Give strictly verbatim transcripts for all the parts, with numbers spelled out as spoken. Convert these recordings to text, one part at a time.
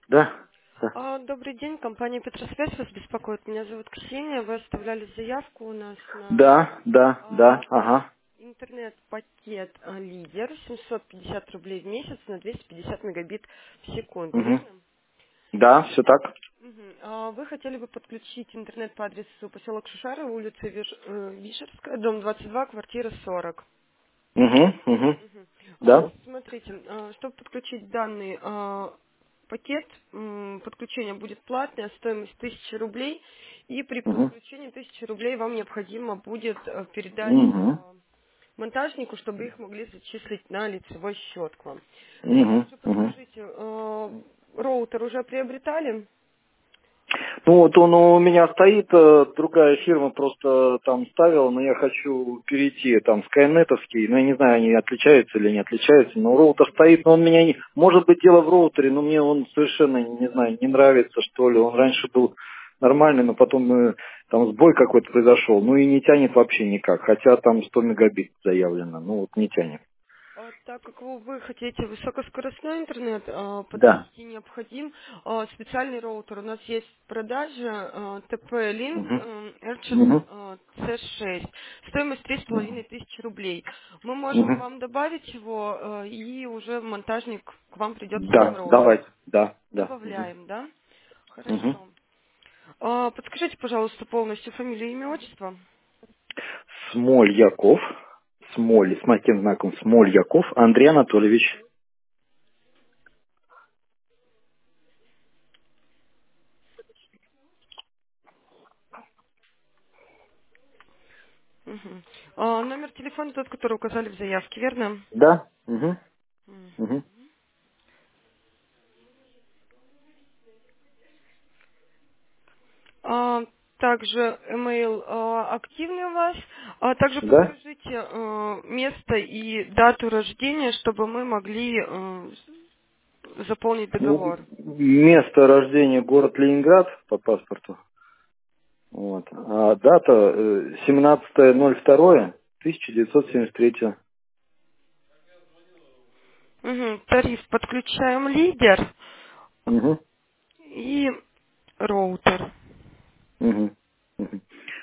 Да, да. А, Добрый день, компания Петросвязь вас беспокоит. Меня зовут Ксения. Вы оставляли заявку у нас на Да, да, да, а, ага. интернет-пакет а, «Лидер» семьсот пятьдесят рублей в месяц на двести пятьдесят мегабит в секунду, Угу. верно? Да, все так. Мгм. А Вы хотели бы подключить интернет по адресу поселок Шушара, улица Виш- э, Вишерская, дом двадцать два, квартира сорок. Угу, угу. Мгм. А, Да. Смотрите, а, чтобы подключить данный а, пакет, м, подключение будет платное, стоимость тысяча рублей, и при Угу. подключении тысячи рублей вам необходимо будет э, передать Угу. а, монтажнику, чтобы их могли зачислить на лицевой счет к вам. Угу. Также Угу. подскажите, э, роутер уже приобретали? Ну вот он у меня стоит, э, другая фирма просто там ставила, но я хочу перейти, там, скайнетовский, ну я не знаю, они отличаются или не отличаются, но роутер стоит, но он меня не... Может быть дело в роутере, но мне он совершенно, не знаю, не нравится, что ли. Он раньше был нормальный, но потом э, там сбой какой-то произошел, ну и не тянет вообще никак, хотя там сто мегабит заявлено, ну вот не тянет. А, Так как вы вы хотите высокоскоростной интернет, а, Да. подвести необходим а, специальный роутер. У нас есть в продаже а, ти пи-Link Угу. м, Archer Угу. а, си шесть. Стоимость три с половиной тысячи рублей. Мы можем Угу. вам добавить его, а, и уже монтажник к вам придет с этим Да, роутером. давайте, да, да. Угу. Добавляем, да? Угу. Хорошо. А, Подскажите, пожалуйста, полностью фамилию, имя, отчество. Смольяков, Смоль, с мягким знаком Смольяков Андрей Анатольевич. Мгм. А, Номер телефона тот, который указали в заявке, верно? Да? Угу. Мгм. Угу. А, Также email а, активный у вас. А также Да? подскажите э, место и дату рождения, чтобы мы могли э, заполнить Ну, договор. место рождения город Ленинград по паспорту. Вот. А дата э, семнадцатое ноль второе тысяча девятьсот семьдесят третьего. Мгм. Тариф подключаем лидер Угу. и роутер. Угу. Угу.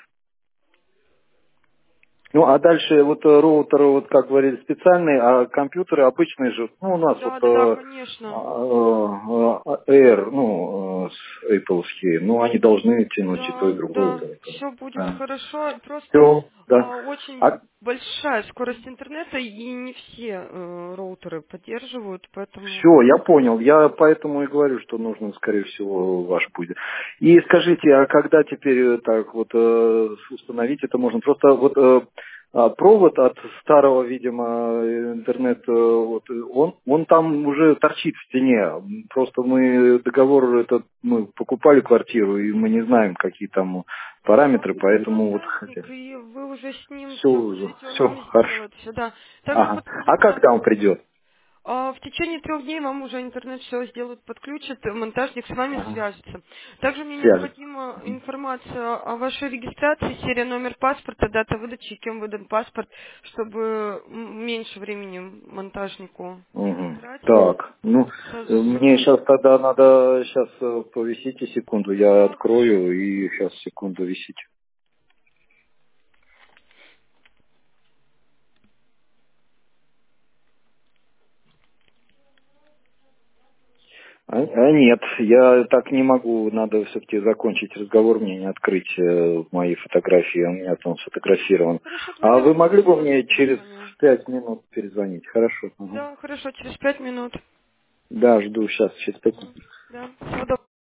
Ну, а дальше вот э, роутеры, вот как говорили, специальные, а компьютеры обычные же, ну, у нас вот Да, да, да, э, конечно. а, э, Air, ну, э, с Apple-ские, ну, они должны тянуть и то, и Да, другое. да, все будет Да. хорошо. Просто Все, да. а, очень А, большая скорость интернета, и не все э, роутеры поддерживают, поэтому... все, я понял. Я поэтому и говорю, что нужно, скорее всего, ваш будет. И скажите, а когда теперь э, так вот э, установить это можно? Просто вот э, а, провод от старого, видимо, э, интернет, э, вот, э, он, он там уже торчит в стене. Просто мы договор этот, мы покупали квартиру, и мы не знаем, какие там Вам параметры, придет поэтому вот хотя. монтажник, и вы уже с ним все Все, будете, он все, вам хорошо. сделает все, да. Также Ага. А подскажите, когда он придет? а, в течение трех дней вам уже интернет все сделают, подключат, э, монтажник с вами Ага. свяжется. Также мне Свяжет. необходима информация о вашей регистрации, серия, номер паспорта, дата выдачи, кем выдан паспорт, чтобы м, меньше времени монтажнику Мгм. тратить. Так, ну, э, мне Сразу- сейчас тогда надо, сейчас повисите секунду, я Да, хорошо. открою и сейчас секунду висите. А, а нет, я так не могу, надо все-таки закончить разговор, мне не открыть э, мои фотографии, у меня там сфотографирован. Хорошо, А тогда я вы могли бы позже мне через перезвоню. пять минут перезвонить? Хорошо. Ага. Да, хорошо, через пять минут. Да, жду сейчас, через пять минут. Мгм. Да, всего доброго.